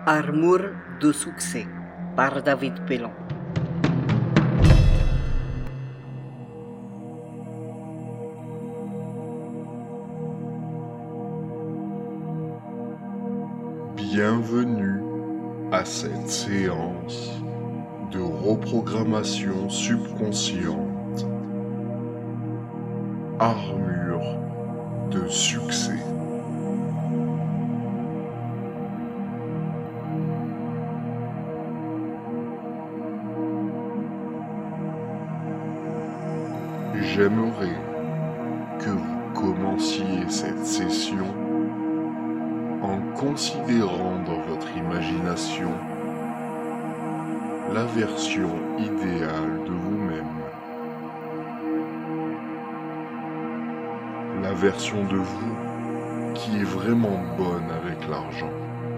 Armure de succès par David Pellan. Bienvenue à cette séance de reprogrammation subconsciente. Armure de succès. J'aimerais que vous commenciez cette session en considérant dans votre imagination la version idéale de vous-même. La version de vous qui est vraiment bonne avec l'argent.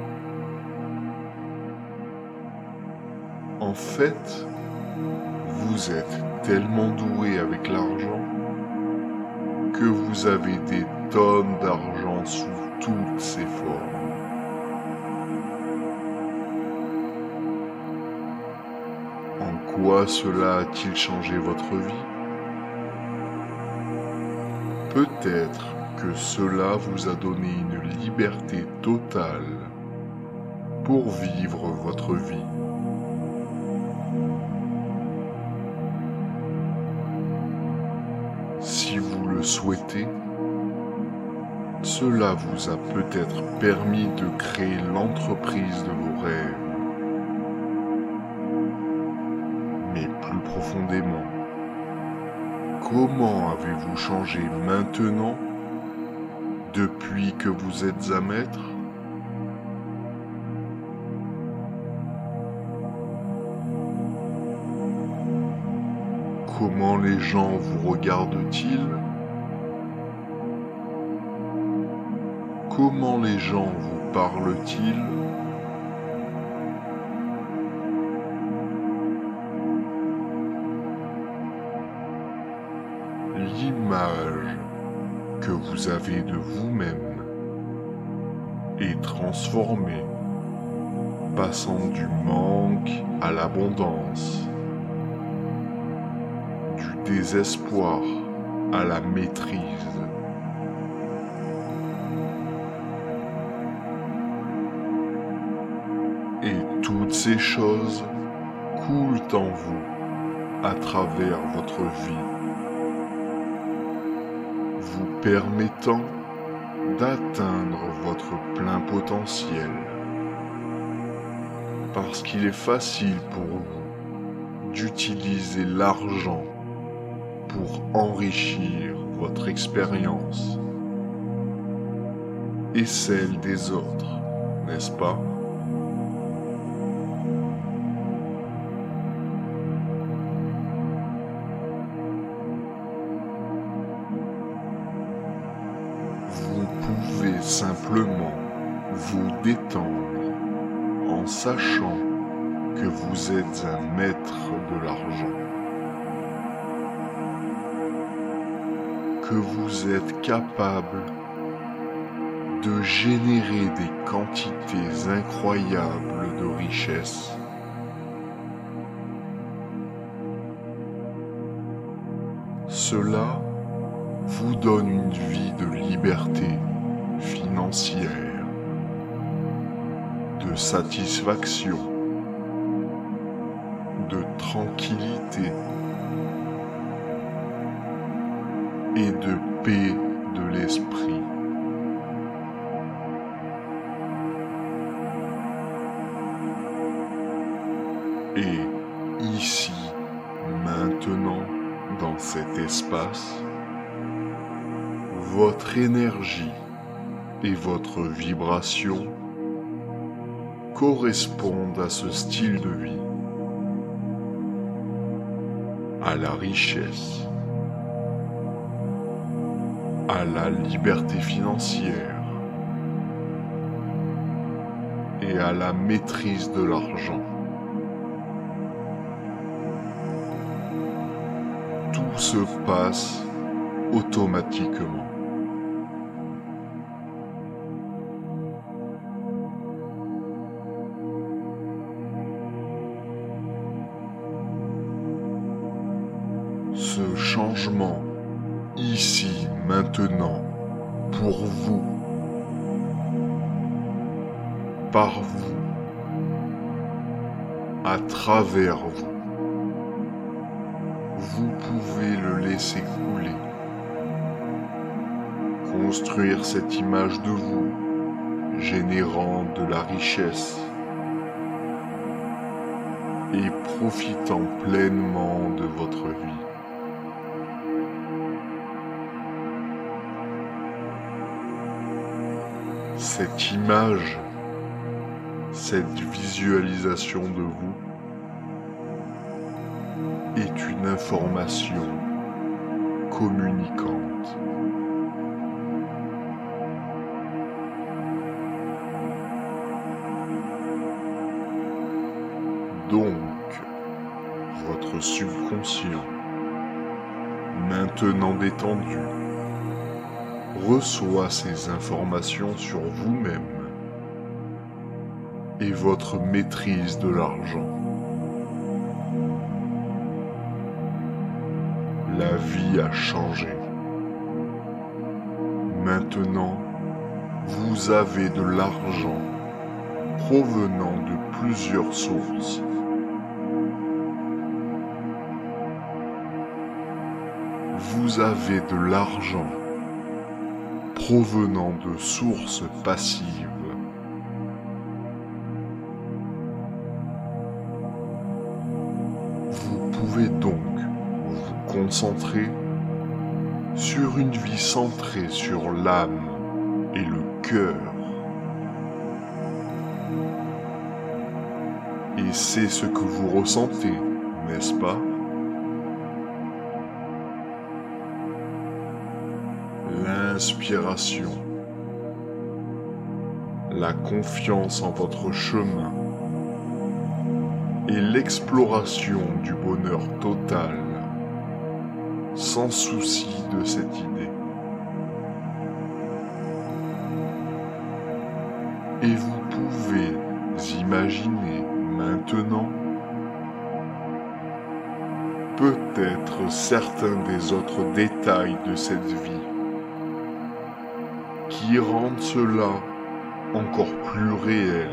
En fait, vous êtes tellement doué avec l'argent que vous avez des tonnes d'argent sous toutes ses formes. En quoi cela a-t-il changé votre vie? Peut-être que cela vous a donné une liberté totale pour vivre votre vie. Si vous le souhaitez, cela vous a peut-être permis de créer l'entreprise de vos rêves. Mais plus profondément, comment avez-vous changé maintenant depuis que vous êtes à maître? Comment les gens vous regardent-ils? Comment les gens vous parlent-ils? L'image que vous avez de vous-même est transformée, passant du manque à l'abondance, du désespoir à la maîtrise. Et toutes ces choses coulent en vous à travers votre vie, vous permettant d'atteindre votre plein potentiel. Parce qu'il est facile pour vous d'utiliser l'argent pour enrichir votre expérience et celle des autres, n'est-ce pas? Vous pouvez simplement vous détendre en sachant que vous êtes un maître de l'argent, que vous êtes capable de générer des quantités incroyables de richesses. Cela vous donne une vie de liberté financière, de satisfaction, de tranquillité et de paix de l'esprit. Et ici, maintenant, dans cet espace, votre énergie et votre vibration correspondent à ce style de vie, à la richesse, à la liberté financière et à la maîtrise de l'argent. Tout se passe automatiquement. changement, ici, maintenant, pour vous, par vous, à travers vous. Vous pouvez le laisser couler, construire cette image de vous, générant de la richesse et profitant pleinement de votre vie. Cette image, cette visualisation de vous est une information communicante. Donc, votre subconscient, maintenant détendu, reçoit ces informations sur vous-même et votre maîtrise de l'argent. La vie a changé. Maintenant, vous avez de l'argent provenant de plusieurs sources. Vous avez de l'argent provenant de sources passives. Vous pouvez donc vous concentrer sur une vie centrée sur l'âme et le cœur. Et c'est ce que vous ressentez, n'est-ce pas? L'inspiration, la confiance en votre chemin et l'exploration du bonheur total, sans souci de cette idée. Et vous pouvez imaginer maintenant peut-être certains des autres détails de cette vie qui rendent cela encore plus réel.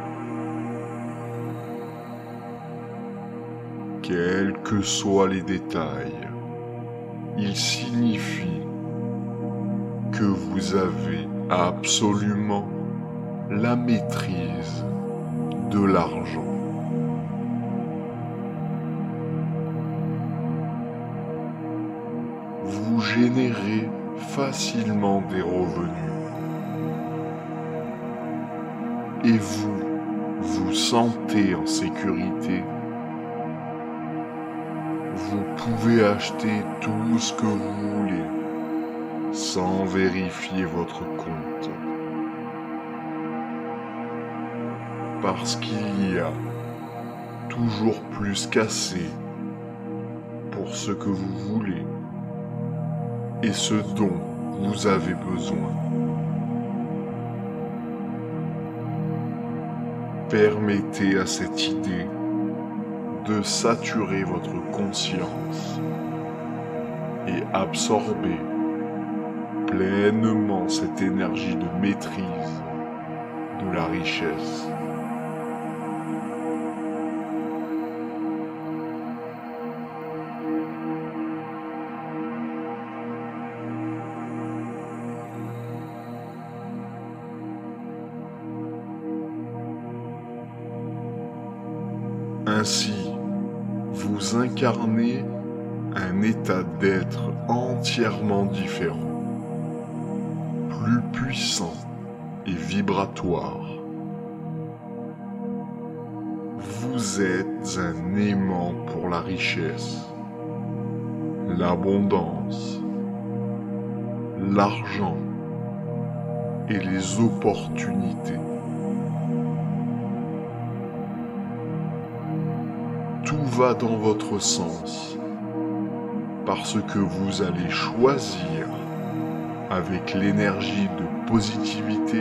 Quels que soient les détails, ils signifient que vous avez absolument la maîtrise de l'argent. Vous générez facilement des revenus. Et vous vous sentez en sécurité. Vous pouvez acheter tout ce que vous voulez sans vérifier votre compte. Parce qu'il y a toujours plus qu'assez pour ce que vous voulez et ce dont vous avez besoin. Permettez à cette idée de saturer votre conscience et absorber pleinement cette énergie de maîtrise de la richesse. Ainsi, vous incarnez un état d'être entièrement différent, plus puissant et vibratoire. Vous êtes un aimant pour la richesse, l'abondance, l'argent et les opportunités. Tout va dans votre sens parce que vous allez choisir avec l'énergie de positivité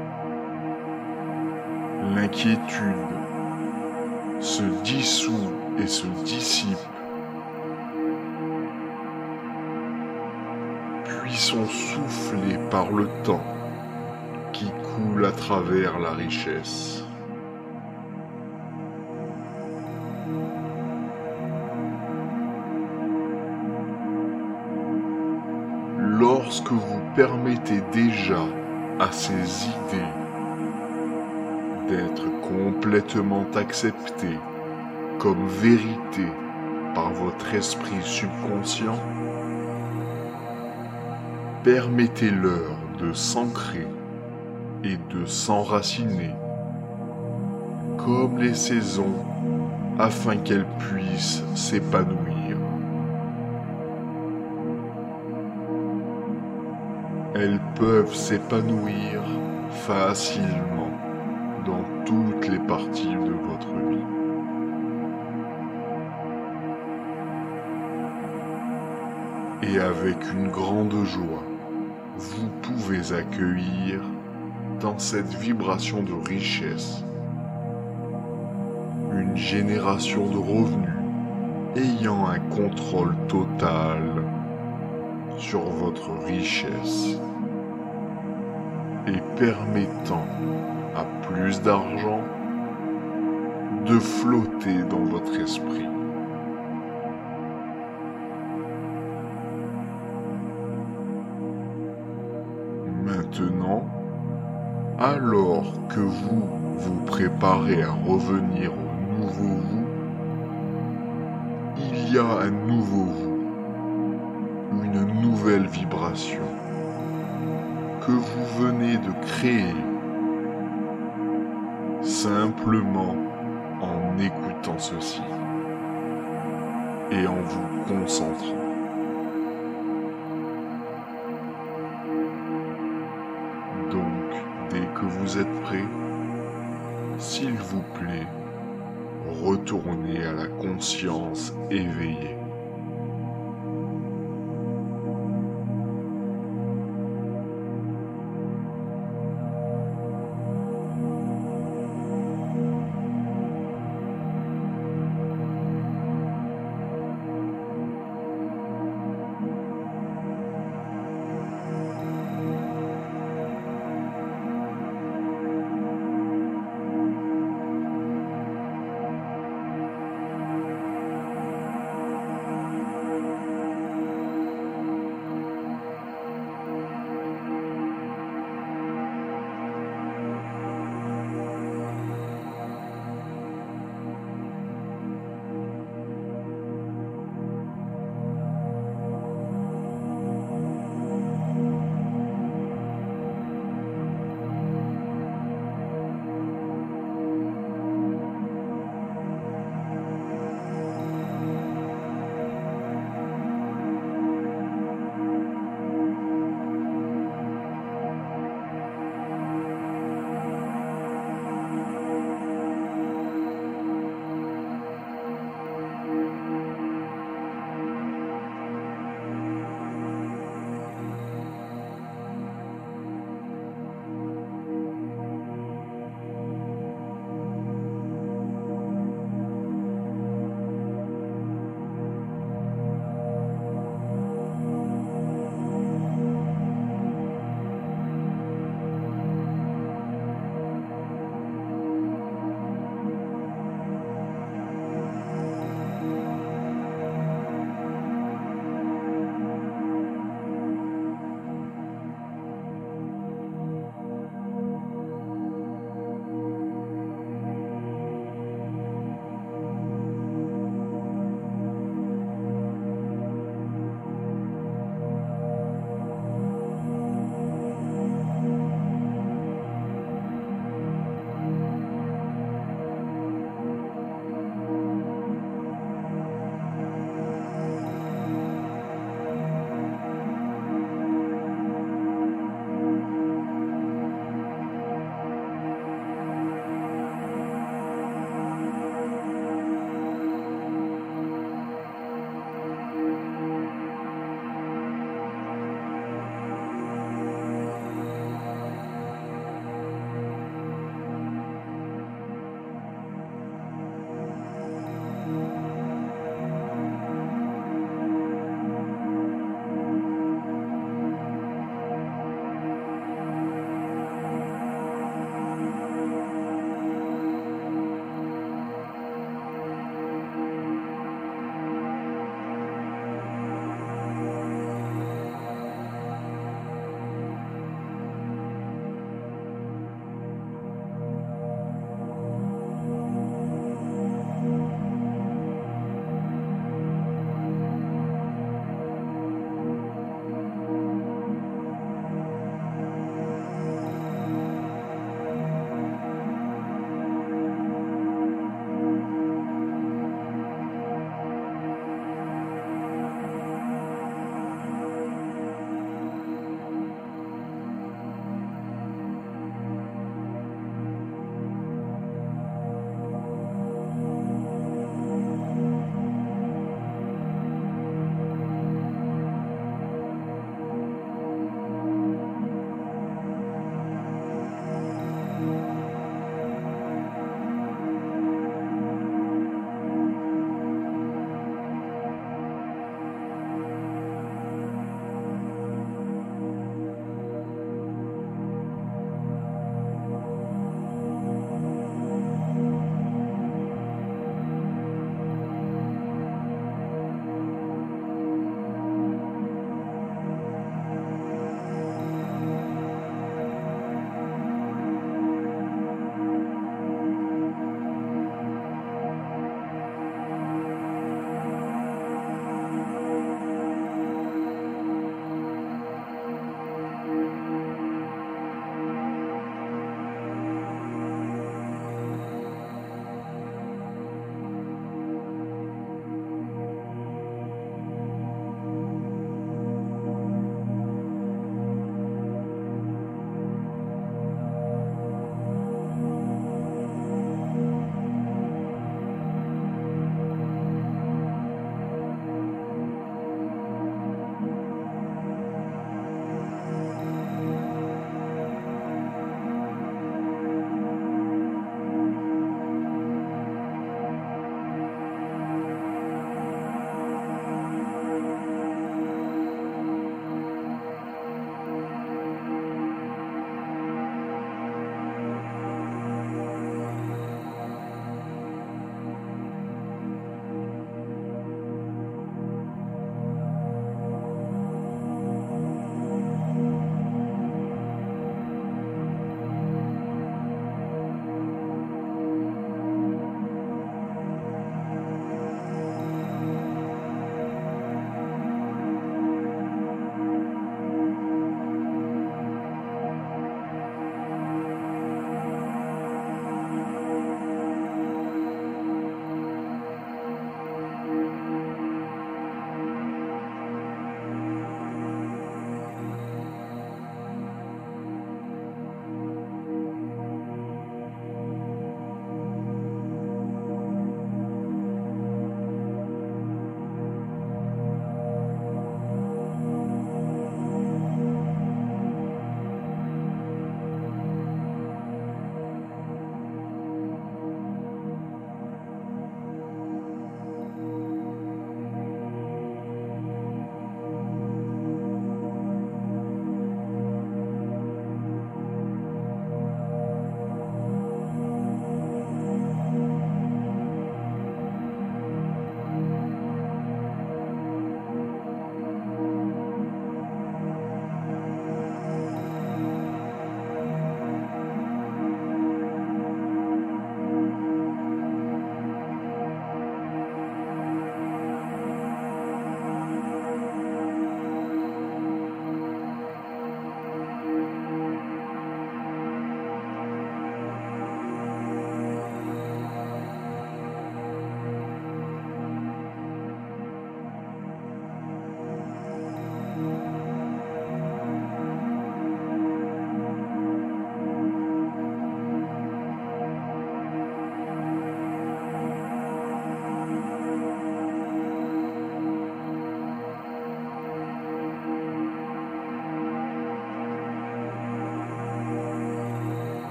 l'inquiétude se dissout et se dissipe, puis sont soufflés par le temps qui coule à travers la richesse. Lorsque vous permettez déjà à ces idées d'être complètement acceptées comme vérité par votre esprit subconscient, permettez-leur de s'ancrer et de s'enraciner comme les saisons afin qu'elles puissent s'épanouir. Elles peuvent s'épanouir facilement dans toutes les parties de votre vie. Et avec une grande joie, vous pouvez accueillir dans cette vibration de richesse une génération de revenus ayant un contrôle total sur votre richesse et permettant à plus d'argent de flotter dans votre esprit. Maintenant, alors que vous vous préparez à revenir au nouveau vous, il y a un nouveau vous, une nouvelle vibration que vous venez de créer simplement en écoutant ceci et en vous concentrant. Donc, dès que vous êtes prêt, s'il vous plaît, retournez à la conscience éveillée.